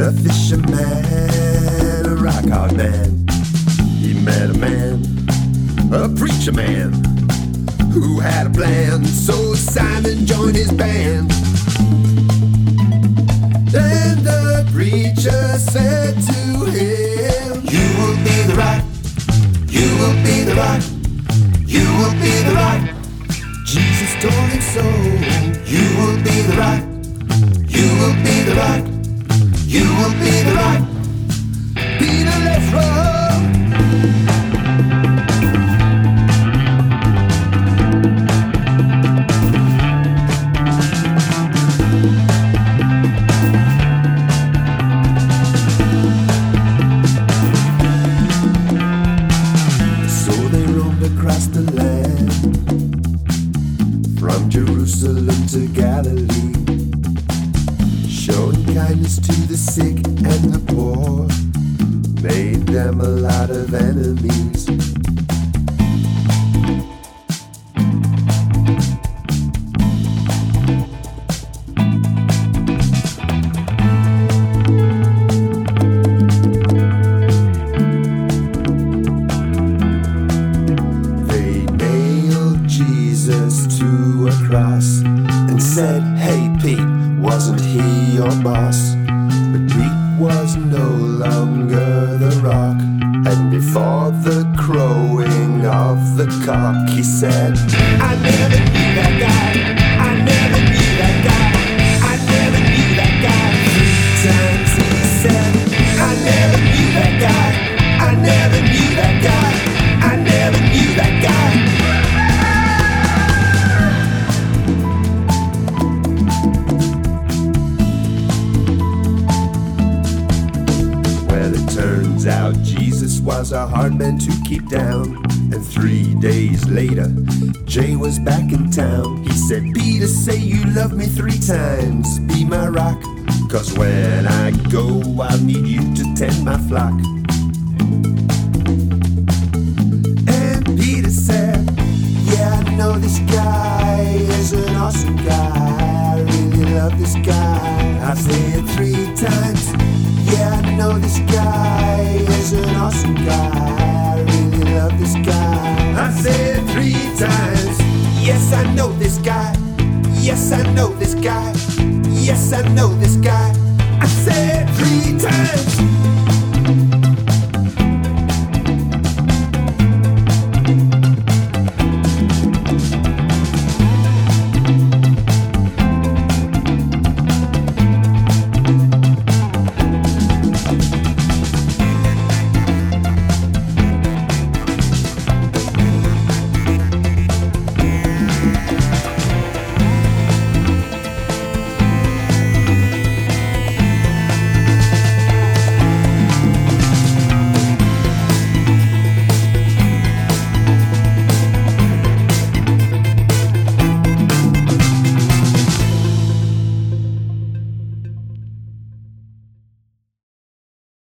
A fisherman, a rock hard man. He met a man, a preacher man, who had a plan. So Simon joined his band. Then the preacher said to him, "You will be the rock, you will be the rock, you will be the rock." Jesus told him so. You will be the rock, you will be the rock, you will be the rock. Peter, let's roll. Across the land, from Jerusalem to Galilee, showing kindness to the sick and the poor, made them a lot of enemies. To a cross and said, "Hey Pete, wasn't he your boss?" But Pete was no longer the rock. And before the crowing of the cock, he said, "I never knew that guy, I never knew that guy, I never knew that guy." 3 times he said, "I never knew that guy, I never knew that guy, I never knew that guy." Turns out Jesus was a hard man to keep down. And 3 days later, Jay was back in town. He said, "Peter, say you love me 3 times. Be my rock, 'cause when I go, I'll need you to tend my flock." And Peter said, "Yeah, I know this guy is an awesome guy. I really love this guy. I've said it 3 times. Yeah, I know this guy is an awesome guy. I really love this guy." I said 3 times. Yes, I know this guy. Yes, I know this guy. Yes, I know this guy. I said 3 times.